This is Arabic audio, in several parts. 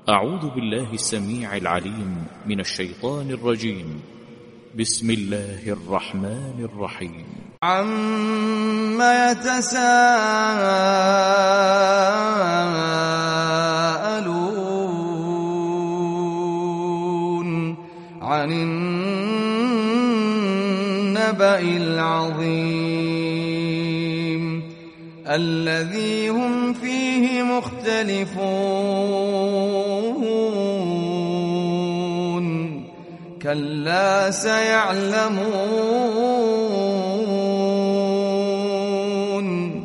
أعوذ بالله السميع العليم من الشيطان الرجيم. بسم الله الرحمن الرحيم. عما يتساءلون عن النبأ العظيم الذي هم فيه مختلفون كلا سيعلمون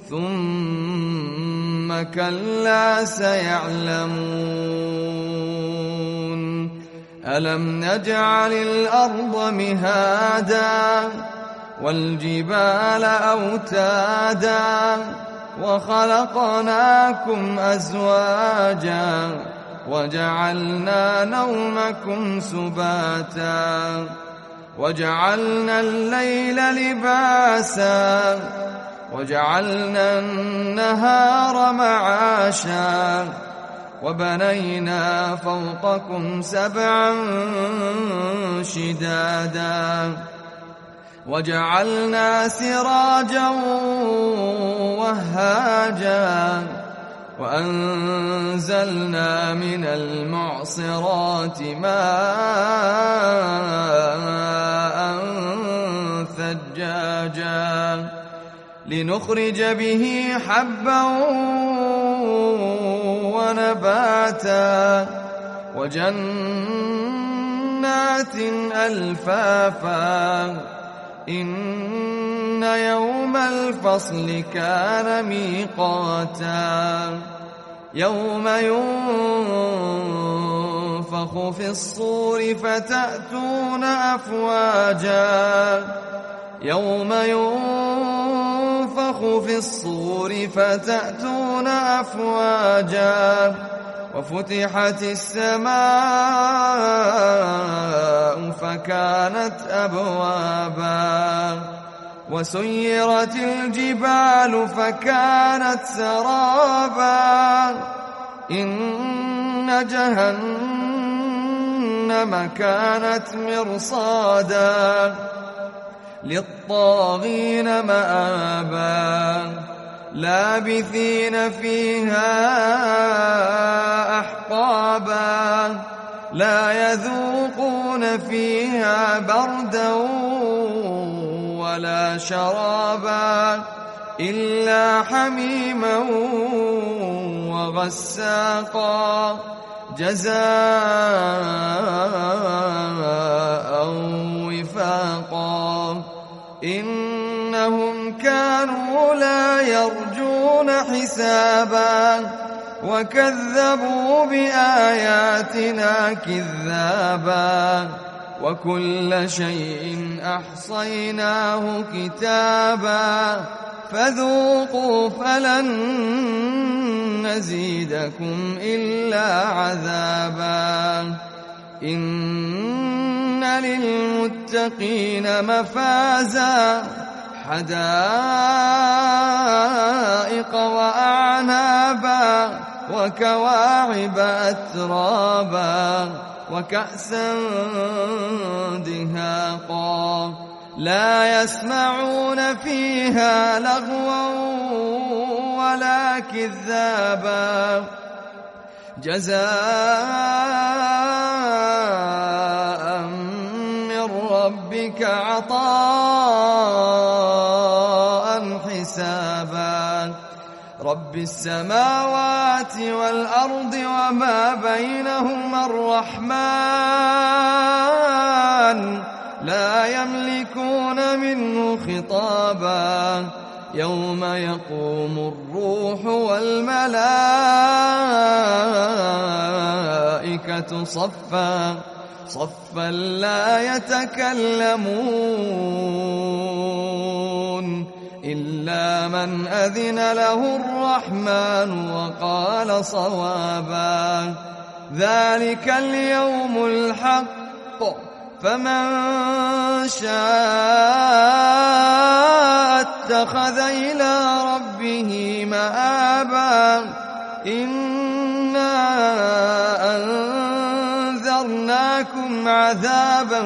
ثم كلا سيعلمون ألم نجعل الأرض مهادا والجبال أوتادا وخلقناكم أزواجا وجعلنا نومكم سباتا وجعلنا الليل لباسا وجعلنا النهار معاشا وبنينا فوقكم سبعا شدادا وجعلنا سراجا وهاجا وأنزلنا من المعصرات ماء ثجاجا لنخرج به حبا ونباتا وجنات ألفافا إن يوم الفصل كان ميقاتا يوم ينفخ في الصور فتأتون أفواجا يوم ينفخ في الصور فتأتون أفواجا وفتحت السماء فكانت أبوابا وسيرت الجبال فكانت سرابا إن جهنم كانت مرصادا للطاغين مآبا لابثين فيها أحقابا لا يذوقون فيها بردا ولا شرابا إلا حميما وغساقا جزاء وفاقا إنهم كانوا لا يرجون حسابا وكذبوا بآياتنا كذابا وكل شيء أحصيناه كتابا فذوقوا فلن نزيدكم إلا عذابا إن للمتقين مفازا حدائق وأعنابا وكواعب أترابا وكأسا دهاقا لا يسمعون فيها لغوا ولا كذابا جزاء من ربك عطاء حسابا رب السماوات والأرض وما بينهما الرحمن لا يملكون منه خطابا يوم يقوم الروح والملائكة صفا صفا لا يتكلمون إلا من أذن له الرحمن وقال صوابا ذلك اليوم الحق فمن شاء اتخذ إلى ربه مآبا إنا لكم عذابا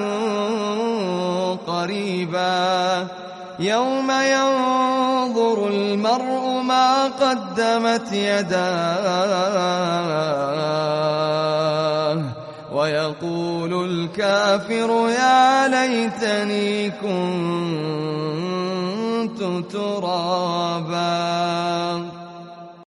قريبا يوم ينظر المرء ما قدمت يداه ويقول الكافر يا ليتني كنت ترابا.